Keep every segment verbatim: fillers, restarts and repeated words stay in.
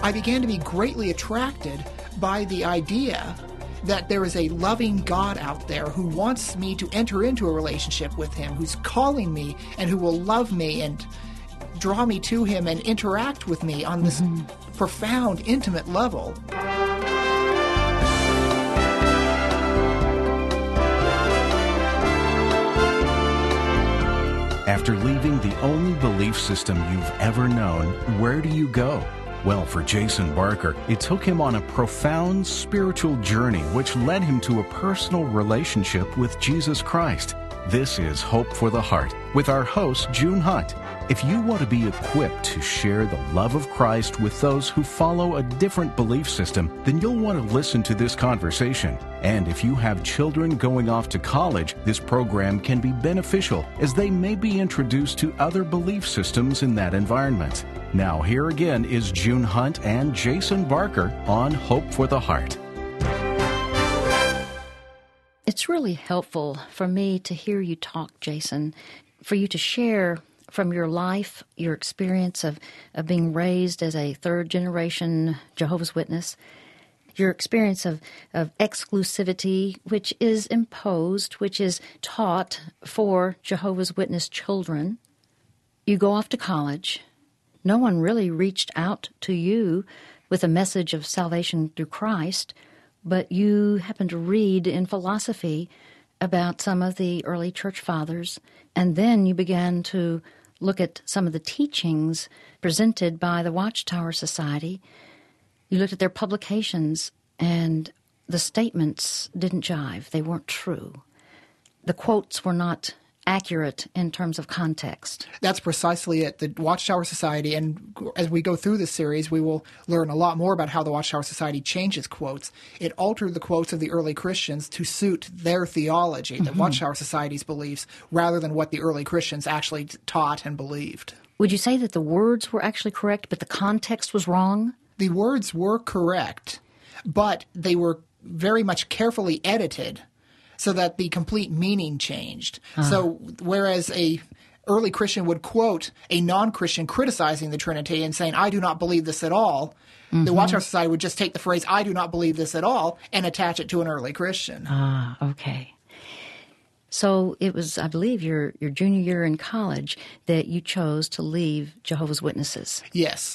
I began to be greatly attracted by the idea that there is a loving God out there who wants me to enter into a relationship with him, who's calling me and who will love me and draw me to him and interact with me on this mm-hmm. profound, intimate level. After leaving the only belief system you've ever known, where do you go? Well, for Jason Barker, it took him on a profound spiritual journey which led him to a personal relationship with Jesus Christ. This is Hope for the Heart with our host, June Hunt. If you want to be equipped to share the love of Christ with those who follow a different belief system, then you'll want to listen to this conversation. And if you have children going off to college, this program can be beneficial as they may be introduced to other belief systems in that environment. Now, here again is June Hunt and Jason Barker on Hope for the Heart. It's really helpful for me to hear you talk, Jason, for you to share from your life, your experience of, of being raised as a third-generation Jehovah's Witness, your experience of, of exclusivity, which is imposed, which is taught for Jehovah's Witness children. You go off to college. No one really reached out to you with a message of salvation through Christ, but you happened to read in philosophy about some of the early church fathers, and then you began to look at some of the teachings presented by the Watchtower Society. You looked at their publications, and the statements didn't jive. They weren't true. The quotes were not accurate in terms of context. That's precisely it. The Watchtower Society, and as we go through this series, we will learn a lot more about how the Watchtower Society changes quotes. It altered the quotes of the early Christians to suit their theology, mm-hmm. the Watchtower Society's beliefs, rather than what the early Christians actually taught and believed. Would you say that the words were actually correct, but the context was wrong? The words were correct, but they were very much carefully edited so that the complete meaning changed. Uh-huh. So whereas a early Christian would quote a non-Christian criticizing the Trinity and saying, I do not believe this at all, mm-hmm. the Watchtower Society would just take the phrase, I do not believe this at all, and attach it to an early Christian. Ah, okay. So it was, I believe, your, your junior year in college that you chose to leave Jehovah's Witnesses. Yes.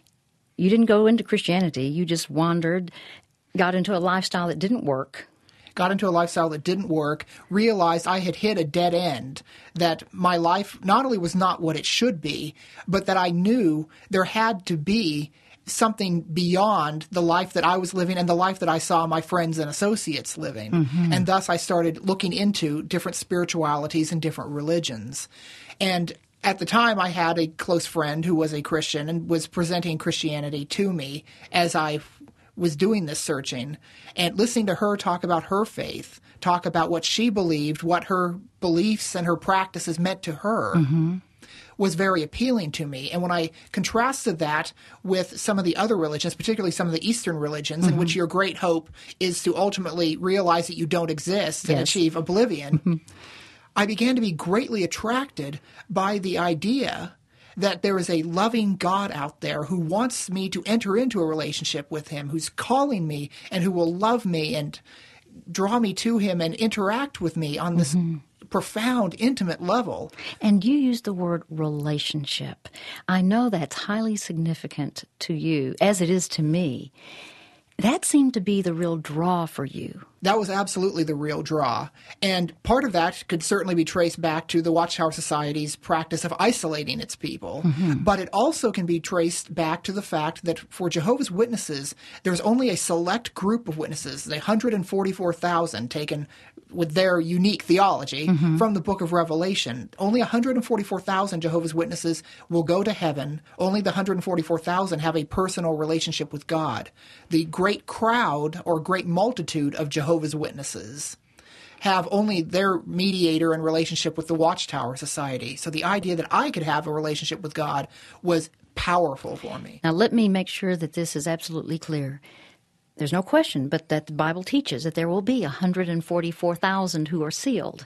You didn't go into Christianity. You just wandered, got into a lifestyle that didn't work. Got into a lifestyle that didn't work, realized I had hit a dead end, that my life not only was not what it should be, but that I knew there had to be something beyond the life that I was living and the life that I saw my friends and associates living. Mm-hmm. And thus I started looking into different spiritualities and different religions. And at the time, I had a close friend who was a Christian and was presenting Christianity to me as I was doing this searching, and listening to her talk about her faith, talk about what she believed, what her beliefs and her practices meant to her, mm-hmm. was very appealing to me. And when I contrasted that with some of the other religions, particularly some of the Eastern religions, mm-hmm. in which your great hope is to ultimately realize that you don't exist and yes. achieve oblivion, mm-hmm. I began to be greatly attracted by the idea that there is a loving God out there who wants me to enter into a relationship with him, who's calling me and who will love me and draw me to him and interact with me on this mm-hmm. profound, intimate level. And you use the word relationship. I know that's highly significant to you, as it is to me. That seemed to be the real draw for you. That was absolutely the real draw. And part of that could certainly be traced back to the Watchtower Society's practice of isolating its people. Mm-hmm. But it also can be traced back to the fact that for Jehovah's Witnesses, there's only a select group of witnesses, the one hundred forty-four thousand taken with their unique theology mm-hmm. from the book of Revelation. Only one hundred forty-four thousand Jehovah's Witnesses will go to heaven. Only the one hundred forty-four thousand have a personal relationship with God. The great crowd or great multitude of Jehovah's Witnesses have only their mediator and relationship with the Watchtower Society. So the idea that I could have a relationship with God was powerful for me. Now let me make sure that this is absolutely clear. There's no question but that the Bible teaches that there will be one hundred forty-four thousand who are sealed.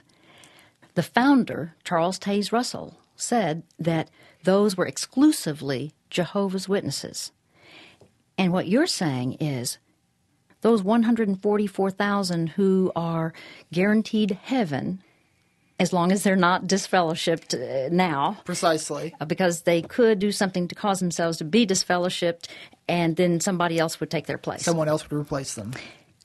The founder, Charles Taze Russell, said that those were exclusively Jehovah's Witnesses. And what you're saying is those one hundred forty-four thousand who are guaranteed heaven, as long as they're not disfellowshipped uh, now. Precisely. Uh, because they could do something to cause themselves to be disfellowshipped, and then somebody else would take their place. Someone else would replace them.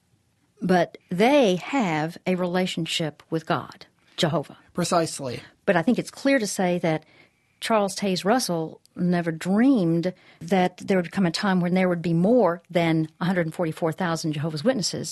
But they have a relationship with God, Jehovah. Precisely. But I think it's clear to say that Charles Taze Russell never dreamed that there would come a time when there would be more than one hundred forty-four thousand Jehovah's Witnesses.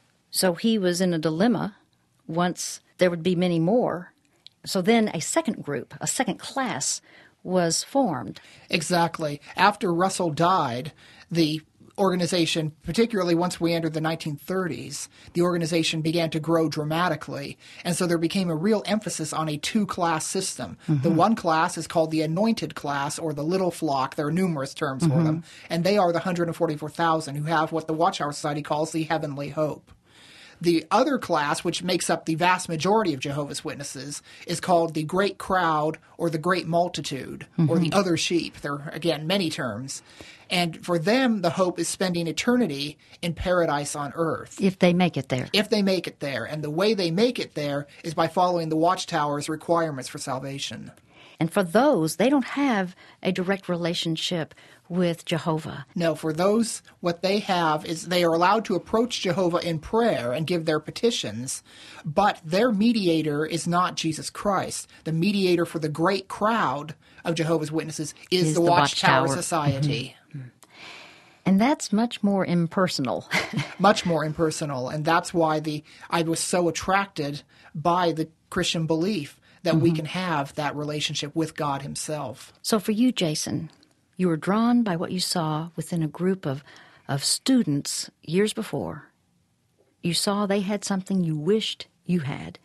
So he was in a dilemma once there would be many more. So then a second group, a second class, was formed. Exactly. After Russell died, the organization, particularly once we entered the nineteen thirties, the organization began to grow dramatically. And so there became a real emphasis on a two-class system. Mm-hmm. The one class is called the anointed class, or the little flock. There are numerous terms mm-hmm. for them. And they are the one hundred forty-four thousand who have what the Watchtower Society calls the heavenly hope. The other class, which makes up the vast majority of Jehovah's Witnesses, is called the great crowd or the great multitude mm-hmm. or the other sheep. There are, again, many terms. And for them, the hope is spending eternity in paradise on earth. If they make it there. If they make it there. And the way they make it there is by following the Watchtower's requirements for salvation. And for those, they don't have a direct relationship with Jehovah. No, for those, what they have is they are allowed to approach Jehovah in prayer and give their petitions, but their mediator is not Jesus Christ. The mediator for the great crowd of Jehovah's Witnesses is, is the, the Watchtower, Watchtower Society. Mm-hmm. And that's much more impersonal. Much more impersonal, and that's why the I was so attracted by the Christian belief that mm-hmm. we can have that relationship with God himself. So for you, Jason, you were drawn by what you saw within a group of, of students years before. You saw they had something you wished you had.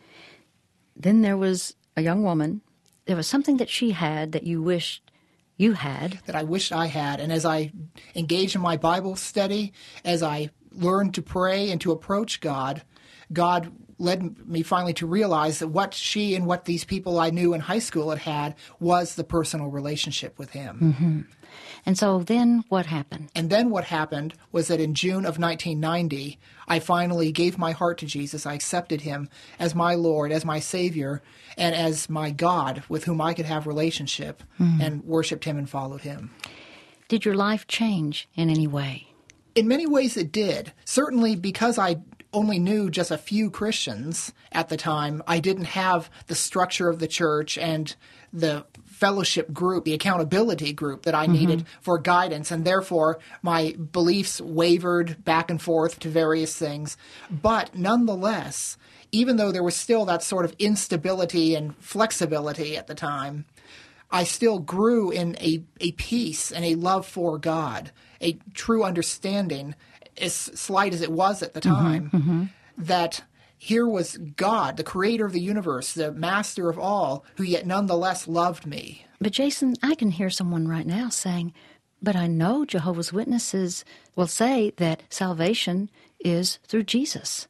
Then there was a young woman. There was something that she had that you wished you had. That I wished I had. And as I engaged in my Bible study, as I learned to pray and to approach God, God led me finally to realize that what she and what these people I knew in high school had had was the personal relationship with him. Mm-hmm. And so then what happened? And then what happened was that in June of nineteen ninety, I finally gave my heart to Jesus. I accepted him as my Lord, as my Savior, and as my God with whom I could have relationship mm-hmm. and worshiped him and followed him. Did your life change in any way? In many ways it did. Certainly because I only knew just a few Christians at the time, I didn't have the structure of the church and the fellowship group, the accountability group that I mm-hmm. needed for guidance, and therefore my beliefs wavered back and forth to various things. But nonetheless, even though there was still that sort of instability and flexibility at the time, I still grew in a, a peace and a love for God, a true understanding, as slight as it was at the time, mm-hmm, mm-hmm. that here was God, the creator of the universe, the master of all, who yet nonetheless loved me. But Jason, I can hear someone right now saying, but I know Jehovah's Witnesses will say that salvation is through Jesus.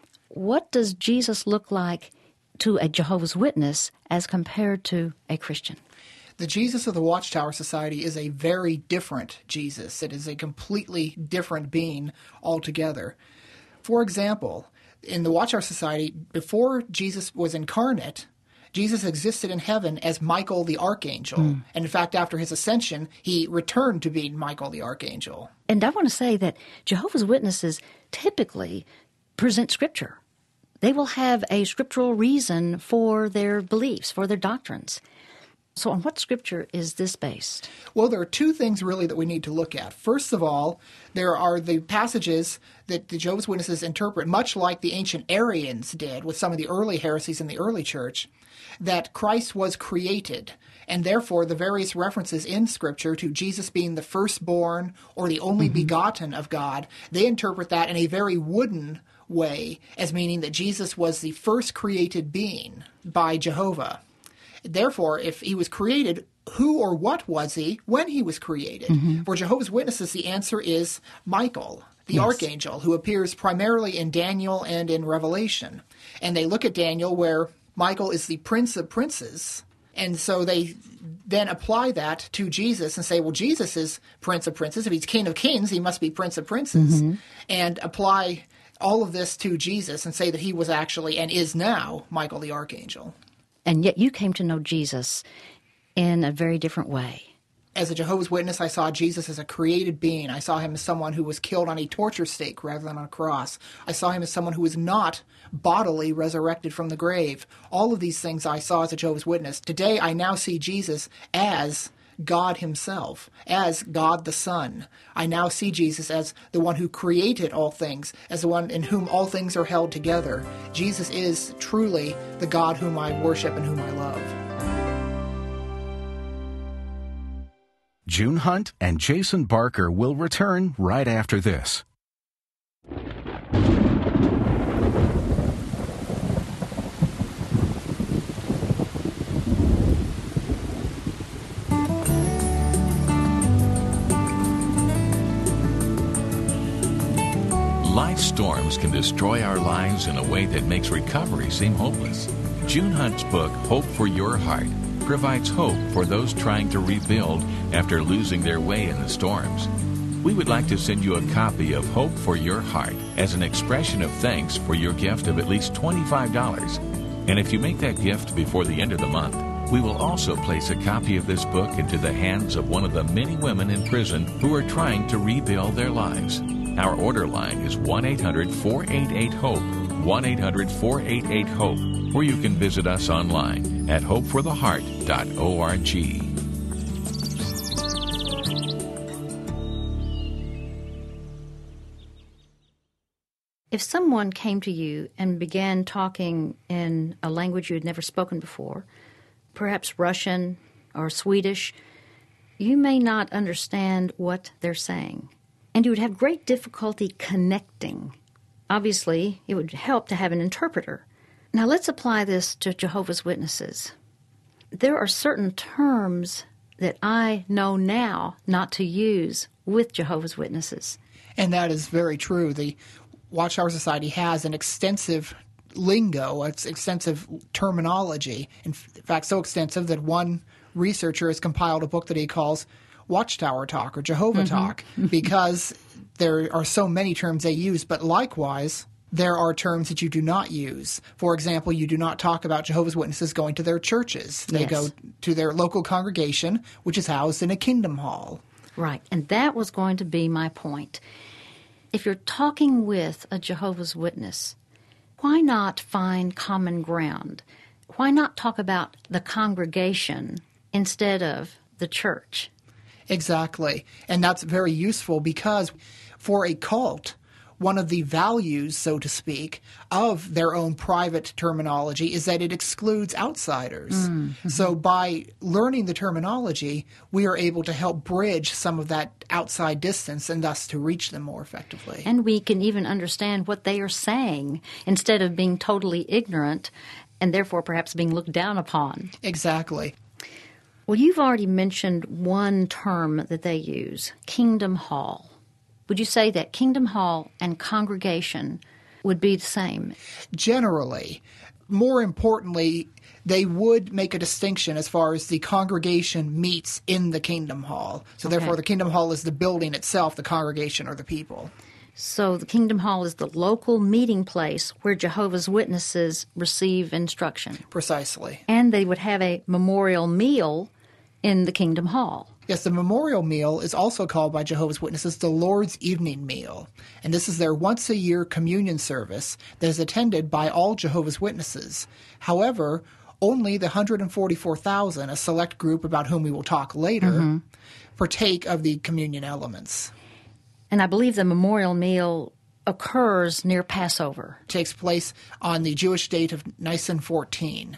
What does Jesus look like to a Jehovah's Witness as compared to a Christian? The Jesus of the Watchtower Society is a very different Jesus. It is a completely different being altogether. For example, in the Watchtower Society, before Jesus was incarnate, Jesus existed in heaven as Michael the Archangel. Mm. And in fact, after his ascension, he returned to being Michael the Archangel. And I want to say that Jehovah's Witnesses typically present Scripture. They will have a scriptural reason for their beliefs, for their doctrines. So on what scripture is this based? Well, there are two things really that we need to look at. First of all, there are the passages that the Jehovah's Witnesses interpret, much like the ancient Arians did with some of the early heresies in the early church, that Christ was created, and therefore the various references in Scripture to Jesus being the firstborn or the only mm-hmm. begotten of God, they interpret that in a very wooden way as meaning that Jesus was the first created being by Jehovah. Therefore, if he was created, who or what was he when he was created? Mm-hmm. For Jehovah's Witnesses, the answer is Michael, the yes. archangel, who appears primarily in Daniel and in Revelation. And they look at Daniel where Michael is the prince of princes, And so they then apply that to Jesus and say, well, Jesus is Prince of Princes. If he's King of Kings, he must be Prince of Princes. Mm-hmm. And apply all of this to Jesus and say that he was actually and is now Michael the Archangel. And yet you came to know Jesus in a very different way. As a Jehovah's Witness, I saw Jesus as a created being. I saw him as someone who was killed on a torture stake rather than on a cross. I saw him as someone who was not bodily resurrected from the grave. All of these things I saw as a Jehovah's Witness. Today, I now see Jesus as God himself, as God the Son. I now see Jesus as the one who created all things, as the one in whom all things are held together. Jesus is truly the God whom I worship and whom I love. June Hunt and Jason Barker will return right after this. Life storms can destroy our lives in a way that makes recovery seem hopeless. June Hunt's book, Hope for Your Heart, provides hope for those trying to rebuild after losing their way in the storms. We would like to send you a copy of Hope for Your Heart as an expression of thanks for your gift of at least twenty-five dollars. And if you make that gift before the end of the month, we will also place a copy of this book into the hands of one of the many women in prison who are trying to rebuild their lives. Our order line is one eight hundred four eight eight HOPE, one eight hundred four eight eight HOPE, or you can visit us online at hope for the heart dot org. If someone came to you and began talking in a language you had never spoken before, perhaps Russian or Swedish, you may not understand what they're saying, and you would have great difficulty connecting. Obviously, it would help to have an interpreter. Now let's apply this to Jehovah's Witnesses. There are certain terms that I know now not to use with Jehovah's Witnesses. And that is very true. The Watchtower Society has an extensive lingo, it's extensive terminology. In fact, so extensive that one researcher has compiled a book that he calls Watchtower Talk or Jehovah mm-hmm. Talk because there are so many terms they use, but likewise, there are terms that you do not use. For example, you do not talk about Jehovah's Witnesses going to their churches. They yes. go to their local congregation, which is housed in a kingdom hall. Right, and that was going to be my point. If you're talking with a Jehovah's Witness, why not find common ground? Why not talk about the congregation instead of the church? Exactly, and that's very useful because for a cult, one of the values, so to speak, of their own private terminology is that it excludes outsiders. Mm-hmm. So by learning the terminology, we are able to help bridge some of that outside distance and thus to reach them more effectively. And we can even understand what they are saying instead of being totally ignorant and therefore perhaps being looked down upon. Exactly. Well, you've already mentioned one term that they use, Kingdom Hall. Would you say that Kingdom Hall and congregation would be the same? Generally. More importantly, they would make a distinction as far as the congregation meets in the Kingdom Hall. So okay. therefore, the Kingdom Hall is the building itself, the congregation are the people. So the Kingdom Hall is the local meeting place where Jehovah's Witnesses receive instruction. Precisely. And they would have a memorial meal in the Kingdom Hall. Yes, the memorial meal is also called by Jehovah's Witnesses the Lord's Evening Meal. And this is their once-a-year communion service that is attended by all Jehovah's Witnesses. However, only the one hundred forty-four thousand, a select group about whom we will talk later, mm-hmm. partake of the communion elements. And I believe the memorial meal occurs near Passover. It takes place on the Jewish date of Nisan fourteen.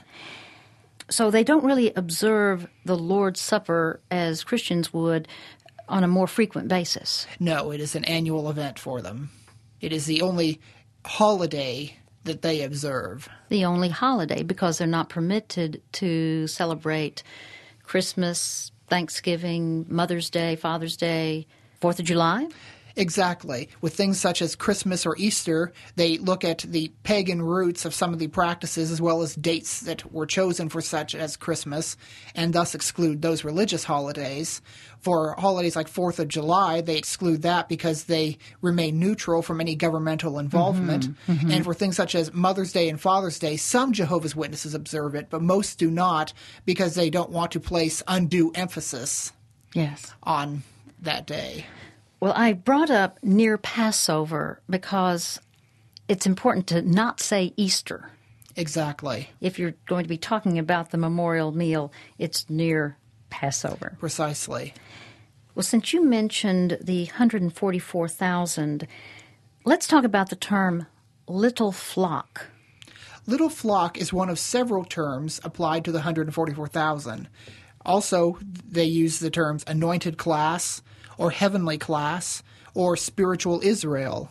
So they don't really observe the Lord's Supper as Christians would on a more frequent basis. No, it is an annual event for them. It is the only holiday that they observe. The only holiday, because they're not permitted to celebrate Christmas, Thanksgiving, Mother's Day, Father's Day, Fourth of July? Exactly. With things such as Christmas or Easter, they look at the pagan roots of some of the practices as well as dates that were chosen for such as Christmas, and thus exclude those religious holidays. For holidays like fourth of July, they exclude that because they remain neutral from any governmental involvement. Mm-hmm, mm-hmm. And for things such as Mother's Day and Father's Day, some Jehovah's Witnesses observe it, but most do not because they don't want to place undue emphasis yes. on that day. Well, I brought up near Passover because it's important to not say Easter. Exactly. If you're going to be talking about the memorial meal, it's near Passover. Precisely. Well, since you mentioned the one hundred forty-four thousand, let's talk about the term little flock. Little flock is one of several terms applied to the one hundred forty-four thousand. Also, they use the terms anointed class, or heavenly class, or spiritual Israel.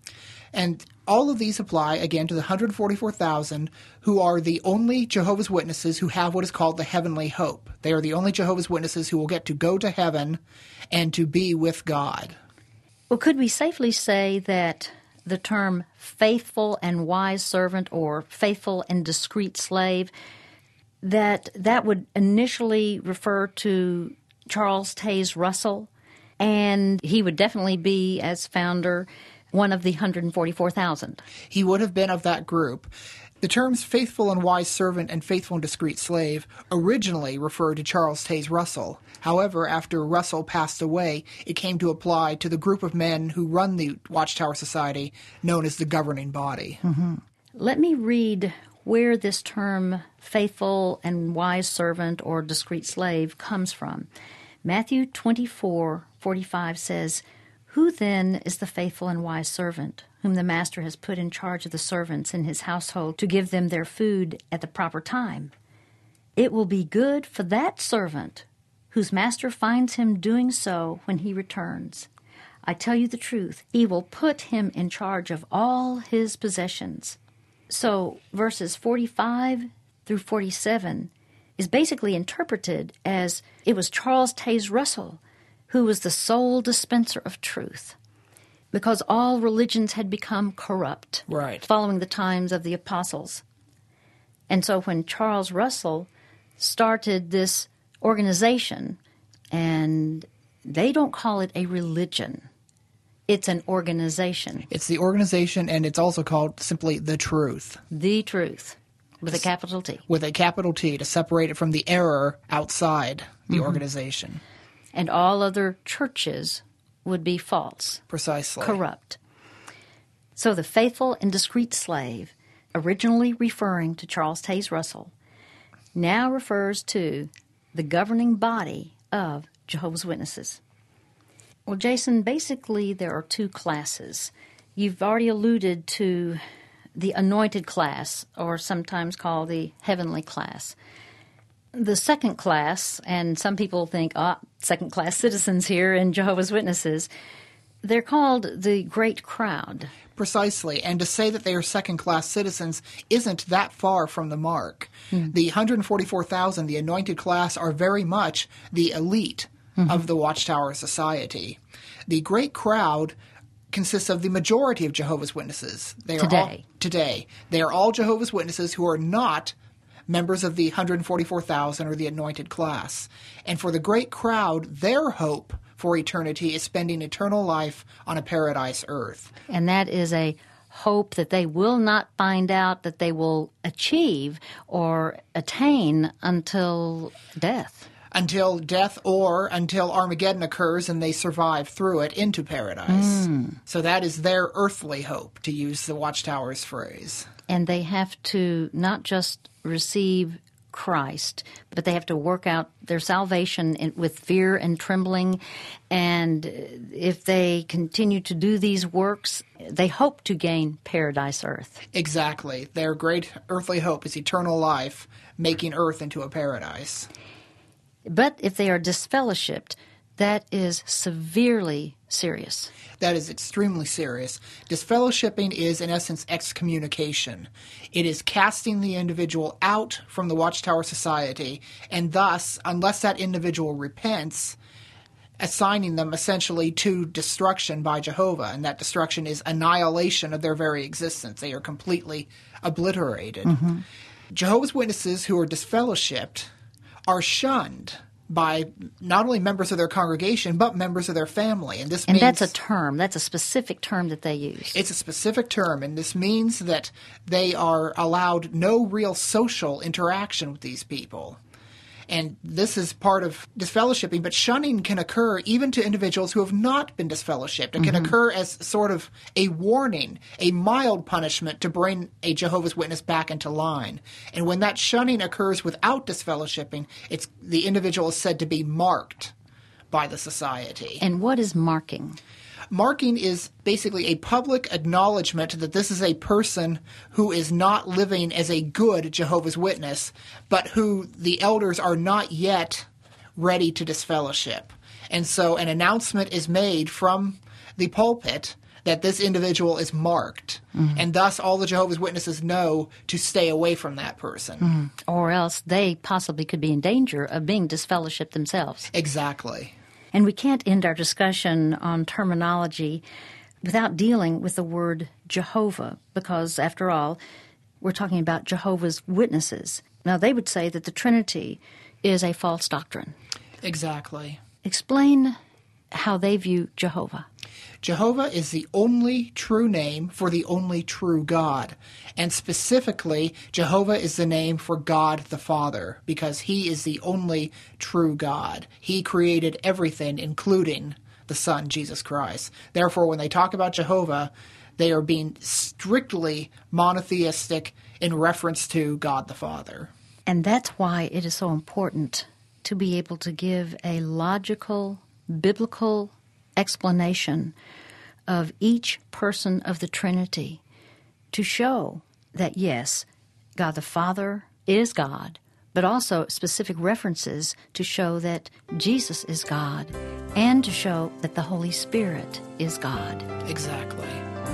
And all of these apply, again, to the one hundred forty-four thousand who are the only Jehovah's Witnesses who have what is called the heavenly hope. They are the only Jehovah's Witnesses who will get to go to heaven and to be with God. Well, could we safely say that the term faithful and wise servant or faithful and discreet slave, that that would initially refer to Charles Taze Russell, and he would definitely be, as founder, one of the one hundred forty-four thousand. He would have been of that group. The terms faithful and wise servant and faithful and discreet slave originally referred to Charles Taze Russell. However, after Russell passed away, it came to apply to the group of men who run the Watchtower Society, known as the governing body. Mm-hmm. Let me read where this term faithful and wise servant or discreet slave comes from. Matthew twenty-four forty-five says, "Who then is the faithful and wise servant, whom the master has put in charge of the servants in his household to give them their food at the proper time? It will be good for that servant whose master finds him doing so when he returns. I tell you the truth, he will put him in charge of all his possessions." So verses forty-five through forty-seven is basically interpreted as it was Charles Taze Russell who was the sole dispenser of truth, because all religions had become corrupt right. following the times of the apostles. And so when Charles Russell started this organization, and they don't call it a religion, it's an organization. It's the organization, and it's also called simply The Truth. The Truth, with a capital T. With a capital T, to separate it from the error outside the mm-hmm. organization. And all other churches would be false. Precisely. Corrupt. So the faithful and discreet slave, originally referring to Charles Taze Russell, now refers to the governing body of Jehovah's Witnesses. Well, Jason, basically there are two classes. You've already alluded to the anointed class, or sometimes called the heavenly class. The second class, and some people think, ah, second-class citizens here in Jehovah's Witnesses, they're called the Great Crowd. Precisely, and to say that they are second-class citizens isn't that far from the mark. Mm. The one hundred forty-four thousand, the anointed class, are very much the elite mm-hmm. of the Watchtower Society. The Great Crowd consists of the majority of Jehovah's Witnesses. They are today. All, today. They are all Jehovah's Witnesses who are not members of the one hundred forty-four thousand or the anointed class. And for the Great Crowd, their hope for eternity is spending eternal life on a paradise earth. And that is a hope that they will not find out that they will achieve or attain until death. Until death or until Armageddon occurs and they survive through it into paradise. Mm. So that is their earthly hope, to use the Watchtower's phrase. And they have to not just receive Christ, but they have to work out their salvation in, with fear and trembling. And if they continue to do these works, they hope to gain paradise earth. Exactly. Their great earthly hope is eternal life, making earth into a paradise. But if they are disfellowshipped, that is severely serious. That is extremely serious. Disfellowshipping is, in essence, excommunication. It is casting the individual out from the Watchtower Society, and thus, unless that individual repents, assigning them essentially to destruction by Jehovah, and that destruction is annihilation of their very existence. They are completely obliterated. Mm-hmm. Jehovah's Witnesses who are disfellowshipped are shunned by not only members of their congregation, but members of their family. And this and means, that's a term. That's a specific term that they use. It's a specific term, and this means that they are allowed no real social interaction with these people. And this is part of disfellowshipping, but shunning can occur even to individuals who have not been disfellowshipped. It can mm-hmm. occur as sort of a warning, a mild punishment to bring a Jehovah's Witness back into line. And when that shunning occurs without disfellowshipping, it's the individual is said to be marked by the society. And what is marking? Marking is basically a public acknowledgement that this is a person who is not living as a good Jehovah's Witness, but who the elders are not yet ready to disfellowship. And so an announcement is made from the pulpit that this individual is marked, mm-hmm. and thus all the Jehovah's Witnesses know to stay away from that person. Mm-hmm. Or else they possibly could be in danger of being disfellowshipped themselves. Exactly. And we can't end our discussion on terminology without dealing with the word Jehovah, because, after all, we're talking about Jehovah's Witnesses. Now, they would say that the Trinity is a false doctrine. Exactly. Explain how they view Jehovah. Jehovah is the only true name for the only true God. And specifically, Jehovah is the name for God the Father, because he is the only true God. He created everything, including the Son, Jesus Christ. Therefore, when they talk about Jehovah, they are being strictly monotheistic in reference to God the Father. And that's why it is so important to be able to give a logical, biblical explanation of each person of the Trinity to show that, yes, God the Father is God, but also specific references to show that Jesus is God and to show that the Holy Spirit is God. Exactly.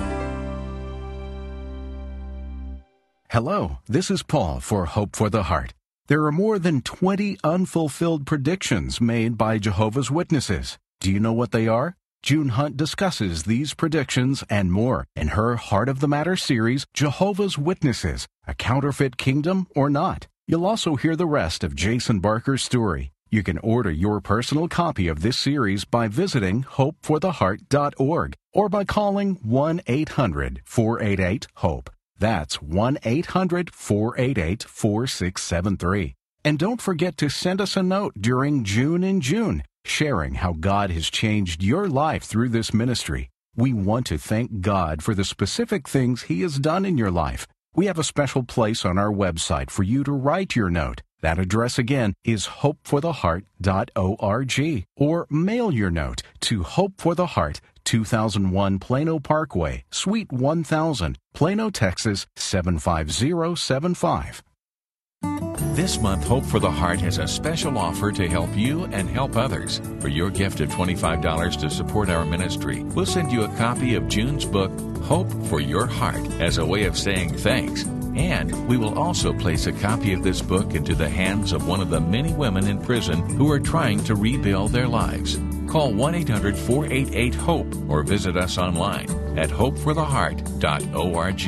Hello, this is Paul for Hope for the Heart. There are more than twenty unfulfilled predictions made by Jehovah's Witnesses. Do you know what they are? June Hunt discusses these predictions and more in her Heart of the Matter series, Jehovah's Witnesses, A Counterfeit Kingdom or Not. You'll also hear the rest of Jason Barker's story. You can order your personal copy of this series by visiting hope for the heart dot org or by calling one eight hundred four eight eight HOPE. That's one eight hundred four eight eight four six seven three. And don't forget to send us a note during June in June, sharing how God has changed your life through this ministry. We want to thank God for the specific things He has done in your life. We have a special place on our website for you to write your note. That address again is hope for the heart dot org, or mail your note to Hope for the Heart, two thousand one Plano Parkway, Suite one thousand, Plano, Texas seven five zero seven five. This month, Hope for the Heart has a special offer to help you and help others. For your gift of twenty-five dollars to support our ministry, we'll send you a copy of June's book, Hope for Your Heart, as a way of saying thanks. And we will also place a copy of this book into the hands of one of the many women in prison who are trying to rebuild their lives. Call one eight hundred four eight eight HOPE or visit us online at hope for the heart dot org.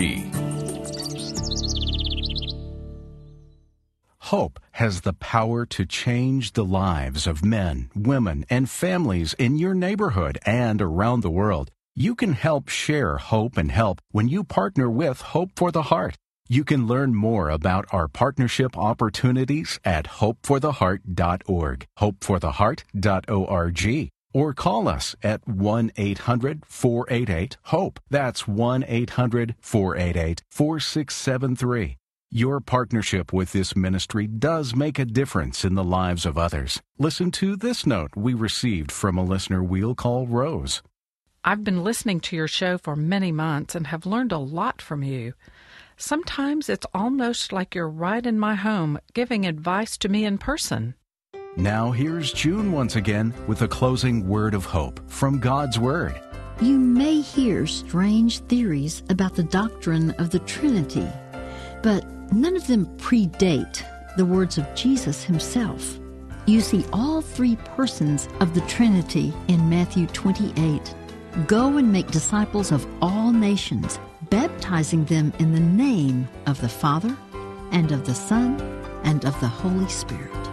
Hope has the power to change the lives of men, women, and families in your neighborhood and around the world. You can help share hope and help when you partner with Hope for the Heart. You can learn more about our partnership opportunities at hope for the heart dot org, hope for the heart dot org, or call us at one eight hundred four eight eight HOPE. That's one eight hundred four eight eight four six seven three. Your partnership with this ministry does make a difference in the lives of others. Listen to this note we received from a listener we'll call Rose. I've been listening to your show for many months and have learned a lot from you. Sometimes it's almost like you're right in my home, giving advice to me in person. Now here's June once again with a closing word of hope from God's Word. You may hear strange theories about the doctrine of the Trinity, but none of them predate the words of Jesus himself. You see all three persons of the Trinity in Matthew twenty-eight. Go and make disciples of all nations, baptizing them in the name of the Father, and of the Son, and of the Holy Spirit.